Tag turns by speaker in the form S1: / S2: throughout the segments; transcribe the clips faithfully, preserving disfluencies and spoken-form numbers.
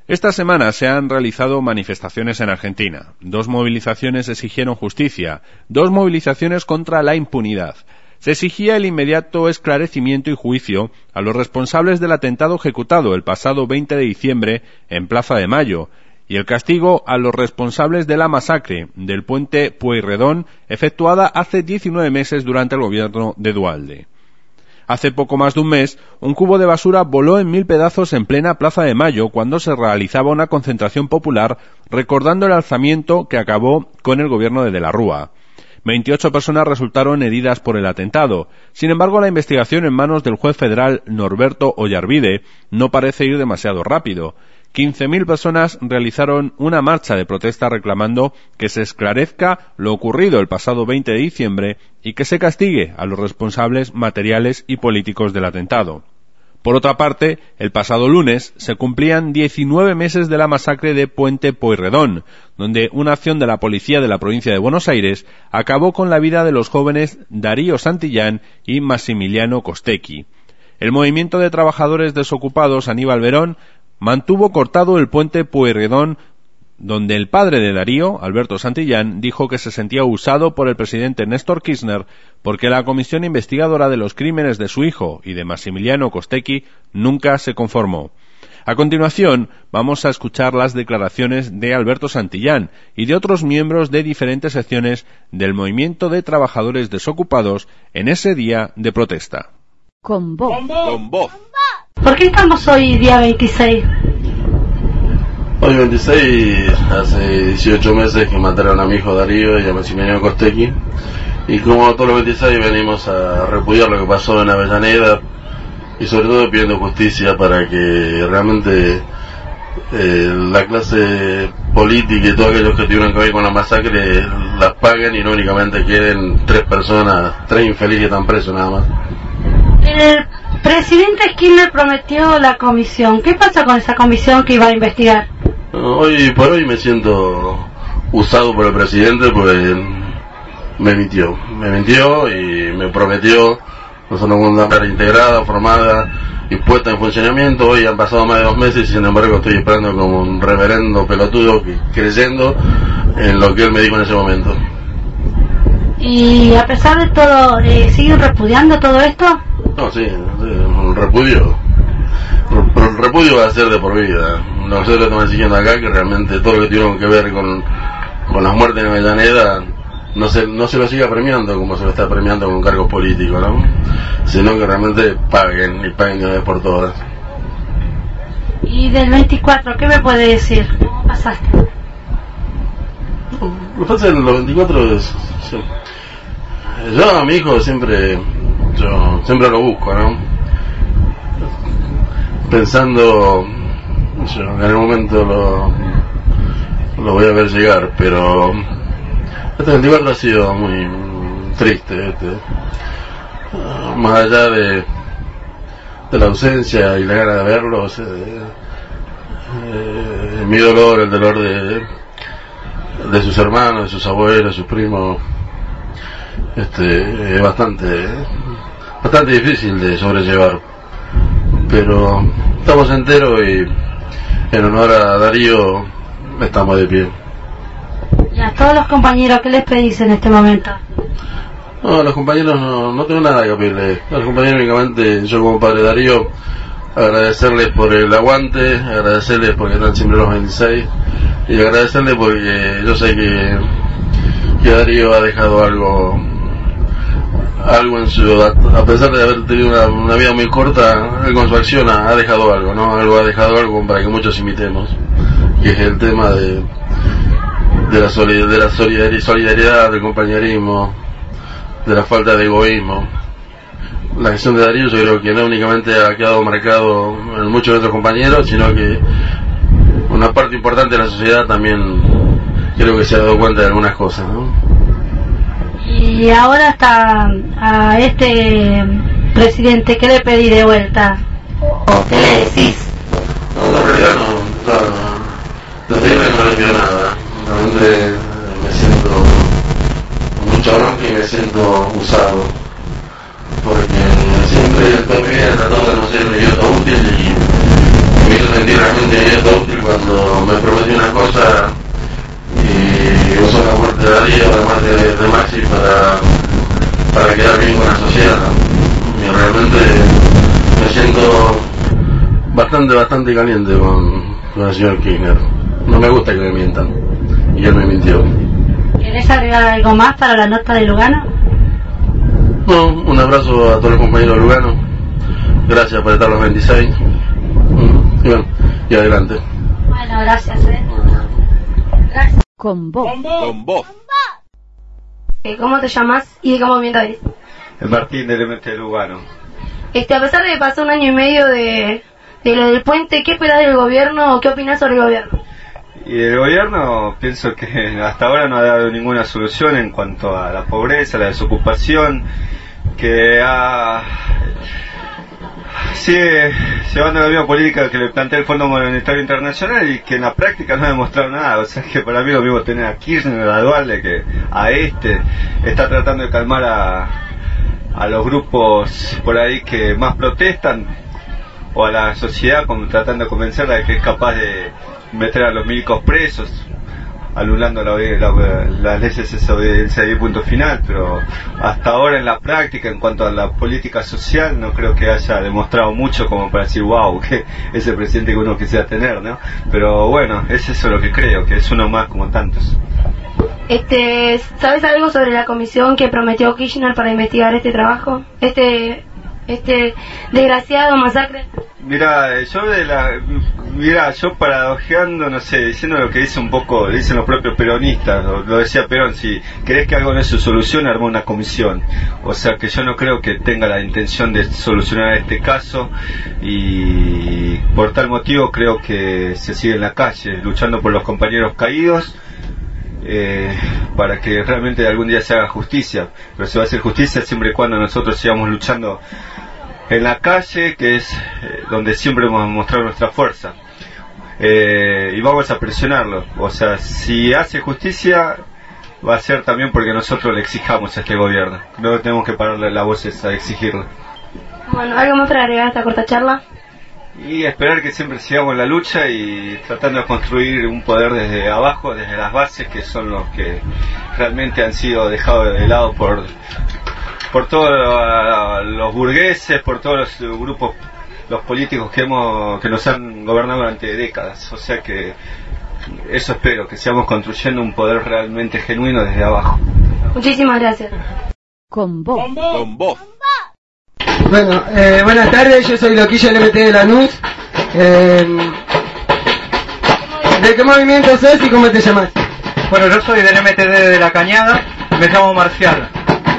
S1: Esta semana se han realizado manifestaciones en Argentina. Dos movilizaciones exigieron justicia, dos movilizaciones contra la impunidad. Se exigía el inmediato esclarecimiento y juicio a los responsables del atentado ejecutado el pasado veinte de diciembre en Plaza de Mayo y el castigo a los responsables de la masacre del puente Pueyrredón efectuada hace diecinueve meses durante el gobierno de Duhalde. Hace poco más de un mes, un cubo de basura voló en mil pedazos en plena Plaza de Mayo cuando se realizaba una concentración popular recordando el alzamiento que acabó con el gobierno de De la Rúa. veintiocho personas resultaron heridas por el atentado. Sin embargo, la investigación en manos del juez federal Norberto Ollarvide no parece ir demasiado rápido. quince mil personas realizaron una marcha de protesta reclamando que se esclarezca lo ocurrido el pasado veinte de diciembre y que se castigue a los responsables materiales y políticos del atentado. Por otra parte, el pasado lunes se cumplían diecinueve meses de la masacre de Puente Pueyrredón, donde una acción de la policía de la provincia de Buenos Aires acabó con la vida de los jóvenes Darío Santillán y Massimiliano Costecchi. El movimiento de trabajadores desocupados Aníbal Verón mantuvo cortado el puente Pueyrredón, donde el padre de Darío, Alberto Santillán, dijo que se sentía usado por el presidente Néstor Kirchner porque la comisión investigadora de los crímenes de su hijo y de Massimiliano Costecchi nunca se conformó. A continuación, vamos a escuchar las declaraciones de Alberto Santillán y de otros miembros de diferentes secciones del movimiento de trabajadores desocupados en ese día de protesta.
S2: Con voz.
S1: Con voz.
S3: ¿Por qué estamos hoy día veintiséis?
S4: Hoy veintiséis, hace dieciocho meses que mataron a mi hijo Darío y a Massimiliano Costecchi, y como todos los veintiséis venimos a repudiar lo que pasó en Avellaneda y sobre todo pidiendo justicia para que realmente eh, la clase política y todos aquellos que tuvieron que ver con la masacre las paguen y no únicamente queden tres personas, tres infelices que están presos nada más.
S3: El presidente Kirchner prometió la comisión. ¿Qué pasa con esa comisión que iba a investigar?
S4: Hoy por hoy me siento usado por el presidente porque me mintió, me mintió y me prometió nosotros una manera integrada, formada y puesta en funcionamiento. Hoy han pasado más de dos meses y sin embargo estoy esperando como un reverendo pelotudo creyendo en lo que él me dijo en ese momento.
S3: Y a pesar de todo, eh, ¿siguen repudiando todo esto?
S4: No, sí, sí, un repudio. Pero el repudio va a ser de por vida. Nosotros estamos exigiendo acá que realmente todo lo que tuvieron que ver con, con las muertes en Avellaneda no se, no se lo siga premiando como se lo está premiando con cargos políticos, ¿no? Sino que realmente paguen y paguen de una vez por todas.
S3: ¿Y del veinticuatro qué me puede decir? ¿Cómo pasaste?
S4: Lo que pasa es que los veinticuatro es... Sí. Yo a mi hijo siempre... Yo siempre lo busco, ¿no? Pensando, yo, en el momento lo, lo voy a ver llegar, pero este veinticuatro ha sido muy triste, este, uh, más allá de, de la ausencia y la gana de verlos, eh, eh, mi dolor, el dolor de, de sus hermanos, de sus abuelos, de sus primos, este, es bastante, bastante difícil de sobrellevar. Pero estamos enteros y en honor a Darío estamos de pie.
S3: Y a todos los compañeros, ¿qué les pedís en este momento?
S4: No, a los compañeros no, no tengo nada que pedirles. A los compañeros únicamente, yo como padre Darío, agradecerles por el aguante, agradecerles porque están siempre los veintiséis y agradecerles porque yo sé que, que Darío ha dejado algo algo en su, a pesar de haber tenido una, una vida muy corta, él con su acción ha, ha dejado algo, ¿no? Algo ha dejado algo para que muchos imitemos, que es el tema de de la, solid, de la solidar, solidaridad, del compañerismo, de la falta de egoísmo. La gestión de Darío yo creo que no únicamente ha quedado marcado en muchos de otros compañeros, sino que una parte importante de la sociedad también creo que se ha dado cuenta de algunas cosas, ¿no?
S3: Y ahora hasta a este presidente, ¿qué le pedí de vuelta? ¿O qué le decís?
S4: No, en realidad no, no, no, desde ahí no le pido nada. Realmente me siento con mucha bronca y me siento usado. Porque siempre toda mi vida he tratado de no ser un idiota útil y me hizo sentir realmente idiota útil cuando me prometió una cosa y usó la muerte de Darío, la muerte de, de Maxi para, para quedar bien con la sociedad. Y realmente me siento bastante, bastante caliente con, con el señor Kirchner. No me gusta que me mientan, y él me mintió.
S3: ¿Querés agregar algo más para la nota de Lugano?
S4: No, un abrazo a todos los compañeros de Lugano. Gracias por estar los veintiséis. Y bueno, y adelante.
S3: Bueno, gracias, eh. Gracias.
S2: Con voz.
S1: Con voz.
S3: Eh, ¿Cómo te llamas y de qué movimiento eres?
S5: El Martín del M T de Lugano.
S3: Este, a pesar de que pasó un año y medio de, de lo del puente, ¿qué esperás del gobierno o qué opinás sobre el gobierno?
S5: Y el gobierno, pienso que hasta ahora no ha dado ninguna solución en cuanto a la pobreza, la desocupación, que ha... sigue llevando la misma política que le plantea el Fondo Monetario Internacional y que en la práctica no ha demostrado nada. O sea que para mí lo mismo tener a Kirchner, a Dualde, que a este está tratando de calmar a, a los grupos por ahí que más protestan, o a la sociedad como tratando de convencerla de que es capaz de meter a los milicos presos, anulando la, la, las leyes de desobediencia y punto final. Pero hasta ahora en la práctica, en cuanto a la política social, no creo que haya demostrado mucho como para decir wow, que es el presidente que uno quisiera tener, ¿no? Pero bueno, es eso lo que creo, que es uno más como tantos.
S3: Este, ¿sabes algo sobre la comisión que prometió Kirchner para investigar este trabajo? Este, este desgraciado masacre.
S5: Mira, yo de la, mira, yo paradojeando, no sé, diciendo lo que dice un poco, dicen los propios peronistas, lo, lo decía Perón, si querés que algo no se solucione, arma una comisión. O sea que yo no creo que tenga la intención de solucionar este caso, y por tal motivo creo que se sigue en la calle, luchando por los compañeros caídos, eh, para que realmente algún día se haga justicia. Pero se va a hacer justicia siempre y cuando nosotros sigamos luchando en la calle, que es eh, donde siempre hemos mostrado nuestra fuerza, eh, y vamos a presionarlo. O sea, si hace justicia va a ser también porque nosotros le exijamos a este gobierno, no tenemos que pararle la voz a exigirle.
S3: Bueno, ¿algo más para agregar a esta corta charla?
S5: Y esperar que siempre sigamos en la lucha y tratando de construir un poder desde abajo, desde las bases, que son los que realmente han sido dejados de lado por por todos los burgueses, por todos los grupos, los políticos que hemos que nos han gobernado durante décadas. O sea que eso espero, que sigamos construyendo un poder realmente genuino desde abajo.
S3: Muchísimas gracias.
S2: Con voz.
S1: Con voz.
S6: Bueno, eh, buenas tardes, yo soy Loquillo del M T de Lanús. Eh, ¿De qué movimiento sos y cómo te llamas?
S7: Bueno, yo soy del M T D de La Cañada, me llamo Marcial.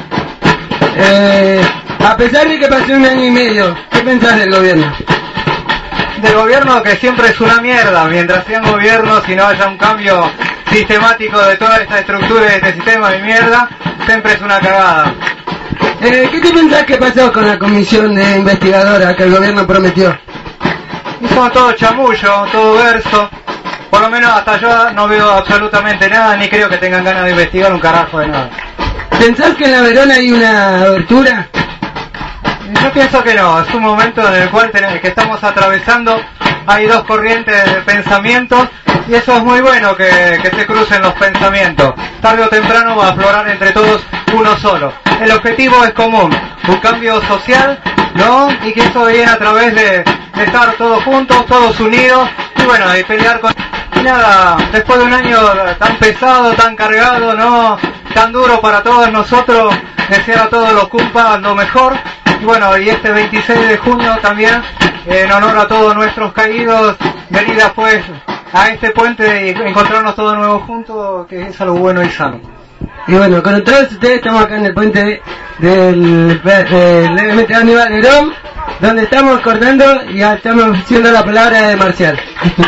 S6: Eh, a pesar de que pasó un año y medio, ¿qué pensás del gobierno?
S7: Del gobierno, que siempre es una mierda. Mientras sean gobiernos y no haya un cambio sistemático de toda esta estructura de este sistema de mierda, siempre es una cagada.
S6: Eh, ¿Qué te pensás que pasó con la comisión de investigadora que el gobierno prometió?
S7: Hizo todo chamullo, todo verso. Por lo menos hasta yo no veo absolutamente nada, ni creo que tengan ganas de investigar un carajo de nada.
S6: ¿Pensás que en la Verona hay una abertura?
S7: Yo pienso que no, es un momento en el cual tenemos, que estamos atravesando, hay dos corrientes de pensamientos, y eso es muy bueno, que, que se crucen los pensamientos. Tarde o temprano va a aflorar entre todos uno solo. El objetivo es común, un cambio social, ¿no? Y que eso viene a través de, de estar todos juntos, todos unidos, y bueno, y pelear con... Y nada, después de un año tan pesado, tan cargado, ¿no? Tan duro para todos nosotros, desear a todos los cumpas lo mejor. Y bueno, y este veintiséis de junio también, en honor a todos nuestros caídos, venida pues a este puente y encontrarnos todos nuevos juntos, que es algo bueno y sano.
S6: Y bueno, con todos ustedes estamos acá en el puente del, del M T Aníbal Nerón, donde estamos cortando y ya estamos haciendo la palabra de Marcial.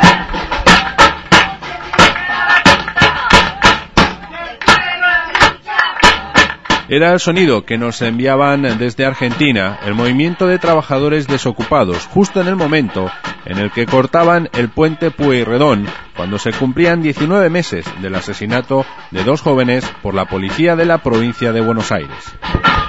S1: Era el sonido que nos enviaban desde Argentina el movimiento de trabajadores desocupados, justo en el momento en el que cortaban el puente Pueyrredón, cuando se cumplían diecinueve meses del asesinato de dos jóvenes por la policía de la provincia de Buenos Aires.